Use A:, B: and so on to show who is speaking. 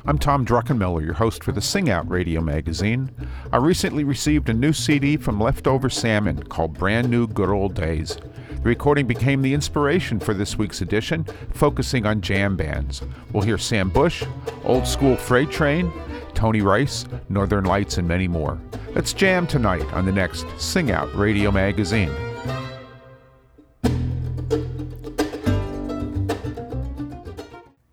A: I'm Tom Druckenmiller, your host for the Sing Out Radio magazine. I recently received a new CD from Leftover Salmon called Brand New Good Old Days. The recording became the inspiration for this week's edition, focusing on jam bands. We'll hear Sam Bush, Old School Freight Train, Tony Rice, Northern Lights, and many more. Let's jam tonight on the next Sing Out Radio magazine.